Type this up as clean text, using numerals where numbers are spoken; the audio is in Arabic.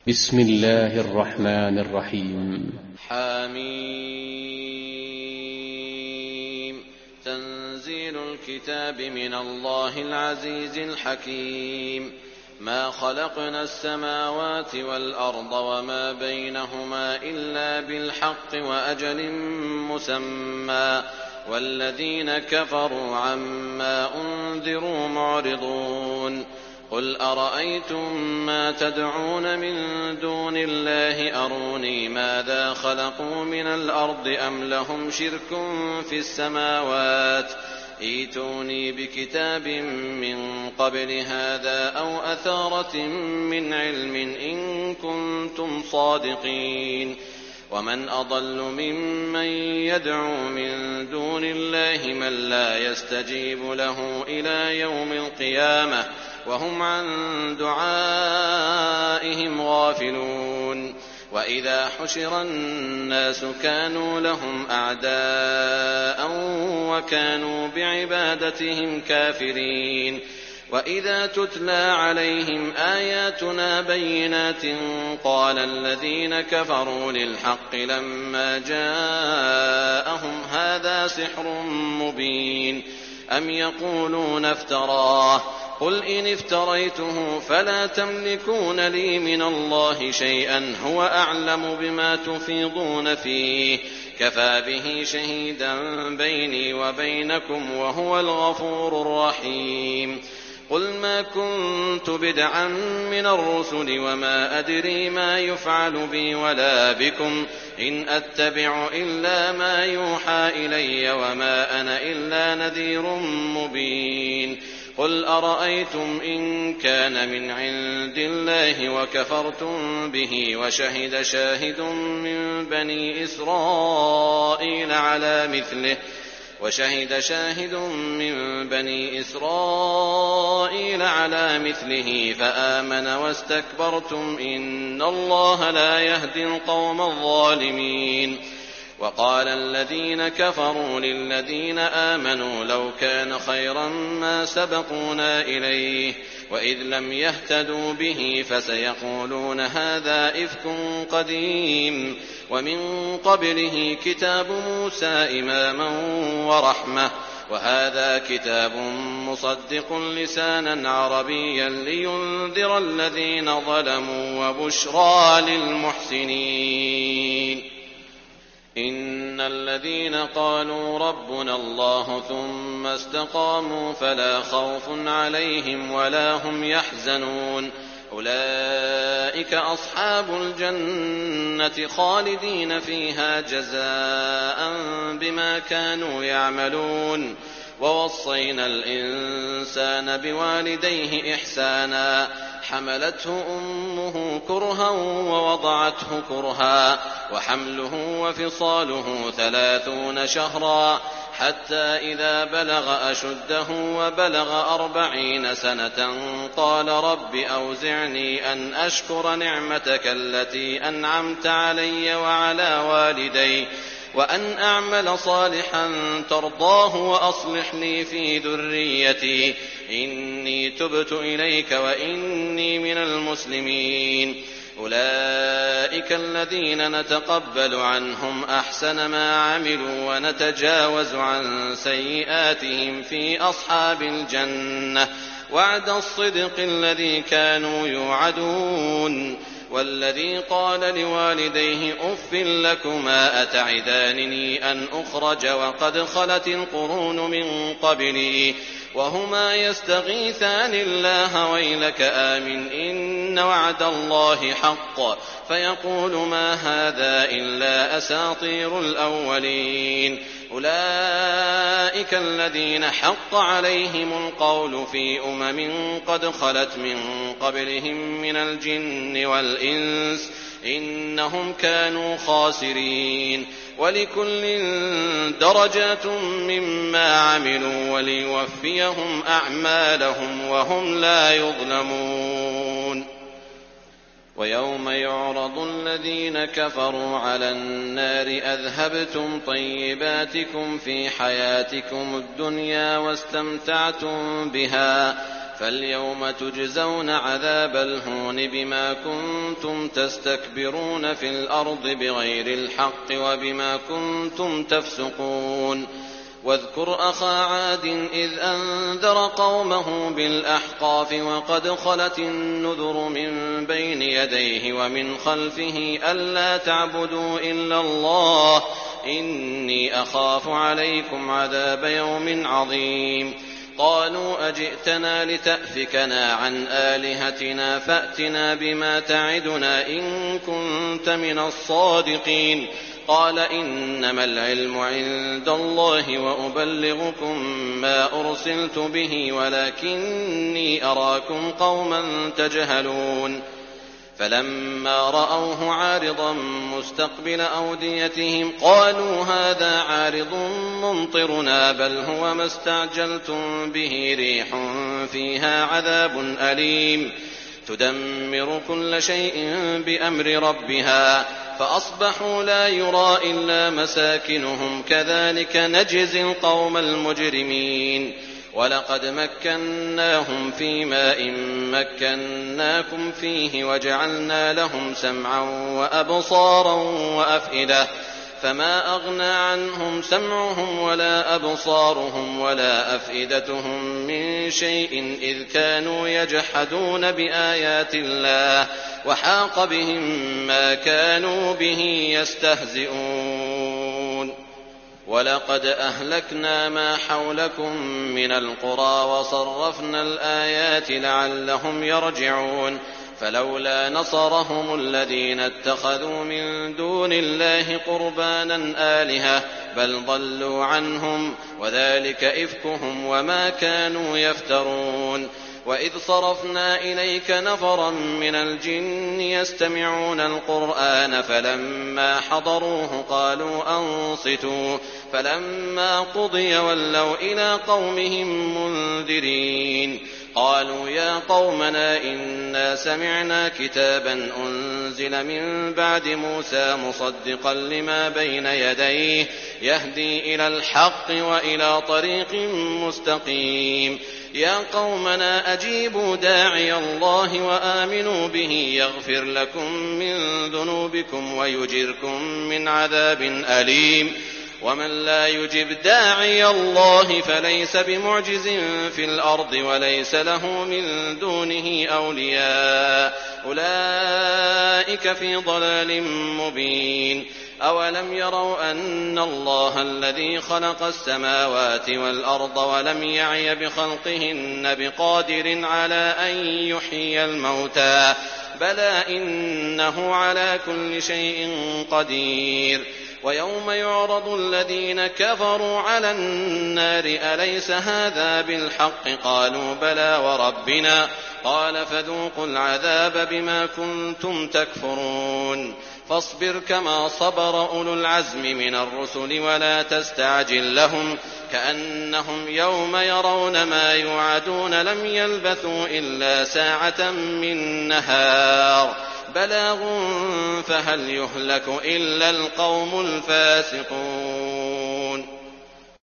بسم الله الرحمن الرحيم. حميم. تنزيل الكتاب من الله العزيز الحكيم. ما خلقنا السماوات والأرض وما بينهما إلا بالحق وأجل مسمى، والذين كفروا عما أنذروا معرضون. قل أرأيتم ما تدعون من دون الله أروني ماذا خلقوا من الأرض أم لهم شرك في السماوات، ائتوني بكتاب من قبل هذا أو أثارة من علم إن كنتم صادقين. ومن أضل ممن يدعو من دون الله من لا يستجيب له إلى يوم القيامة وهم عن دعائهم غافلون. وإذا حشر الناس كانوا لهم أعداء وكانوا بعبادتهم كافرين. وإذا تتلى عليهم آياتنا بينات قال الذين كفروا للحق لما جاءهم هذا سحر مبين أم يقولون افتراه قل إن افتريته فلا تملكون لي من الله شيئا هو أعلم بما تفيضون فيه كفى به شهيدا بيني وبينكم وهو الغفور الرحيم. قل ما كنت بدعا من الرسل وما أدري ما يفعل بي ولا بكم إن أتبع إلا ما يوحى إلي وما أنا إلا نذير مبين. قل أرأيتم إن كان من عند الله وكفرتم به وشهد شاهد من بني إسرائيل على مثله فآمن واستكبرتم إن الله لا يهدي القوم الظالمين. وقال الذين كفروا للذين آمنوا لو كان خيرا ما سبقونا إليه وإذ لم يهتدوا به فسيقولون هذا إفك قديم ومن قبله كتاب موسى إماما ورحمة وهذا كتاب مصدق لسانا عربيا لينذر الذين ظلموا وبشرى للمحسنين. إن الذين قالوا ربنا الله ثم استقاموا فلا خوف عليهم ولا هم يحزنون أولئك أصحاب الجنة خالدين فيها جزاء بما كانوا يعملون. ووصينا الإنسان بوالديه إحسانا حملته أمه كرها ووضعته كرها وحمله وفصاله 30 شهرا حتى إذا بلغ أشده وبلغ 40 سنة قال رب أوزعني أن أشكر نعمتك التي أنعمت علي وعلى والدي وأن أعمل صالحا ترضاه وأصلح لي في ذريتي إني تبت إليك وإني من المسلمين. أولئك الذين نتقبل عنهم أحسن ما عملوا ونتجاوز عن سيئاتهم في أصحاب الجنة وعد الصدق الذي كانوا يوعدون. والذي قال لوالديه أف لكما أتعدانني أن أخرج وقد خلت القرون من قبلي وهما يستغيثان الله ويلك آمن إن وعد الله حق فيقول ما هذا إلا أساطير الأولين. أولئك الذين حق عليهم القول في قد خلت من قبلهم من الجن والإنس إنهم كانوا خاسرين. ولكل درجات مما عملوا وليوفيهم أعمالهم وهم لا يظلمون. ويوم يعرض الذين كفروا على النار أذهبتم طيباتكم في حياتكم الدنيا واستمتعتم بها فاليوم تجزون عذاب الهون بما كنتم تستكبرون في الأرض بغير الحق وبما كنتم تفسقون واذكر أخا عاد إذ أنذر قومه بالأحقاف وقد خلت النذر من بين يديه ومن خلفه ألا تعبدوا إلا الله إني أخاف عليكم عذاب يوم عظيم قالوا أجئتنا لتأفكنا عن آلهتنا فأتنا بما تعدنا إن كنت من الصادقين قال إنما العلم عند الله وأبلغكم ما أرسلت به ولكني أراكم قوما تجهلون فلما رأوه عارضا مستقبل أوديتهم قالوا هذا عارض ممطرنا بل هو ما استعجلتم به ريح فيها عذاب أليم تدمر كل شيء بأمر ربها فأصبحوا لا يرى إلا مساكنهم كذلك نجزي القوم المجرمين ولقد مكناهم في ماء مكناكم فيه وجعلنا لهم سمعا وأبصارا وأفئدة فما أغنى عنهم سمعهم ولا أبصارهم ولا أفئدتهم من شيء إذ كانوا يجحدون بآيات الله وحاق بهم ما كانوا به يستهزئون ولقد أهلكنا ما حولكم من القرى وصرفنا الآيات لعلهم يرجعون فلولا نصرهم الذين اتخذوا من دون الله قربانا آلهة بل ضلوا عنهم وذلك إفكهم وما كانوا يفترون وإذ صرفنا إليك نفرا من الجن يستمعون القرآن فلما حضروه قالوا أنصتوا فلما قضي ولوا إلى قومهم منذرين قالوا يا قومنا إنا سمعنا كتابا أنزل من بعد موسى مصدقا لما بين يديه يهدي إلى الحق وإلى طريق مستقيم يا قومنا أجيبوا داعي الله وآمنوا به يغفر لكم من ذنوبكم ويجركم من عذاب أليم ومن لا يجب داعي الله فليس بمعجز في الأرض وليس له من دونه أولياء أولئك في ضلال مبين أولم يروا أن الله الذي خلق السماوات والأرض ولم يعي بخلقهن بقادر على أن يحيي الموتى بلى إنه على كل شيء قدير ويوم يعرض الذين كفروا على النار أليس هذا بالحق قالوا بلى وربنا قال فذوقوا العذاب بما كنتم تكفرون فاصبر كما صبر أولو العزم من الرسل ولا تستعجل لهم كأنهم يوم يرون ما يوعدون لم يلبثوا إلا ساعة من نهار بلاغ فهل يهلك إلا القوم الفاسقون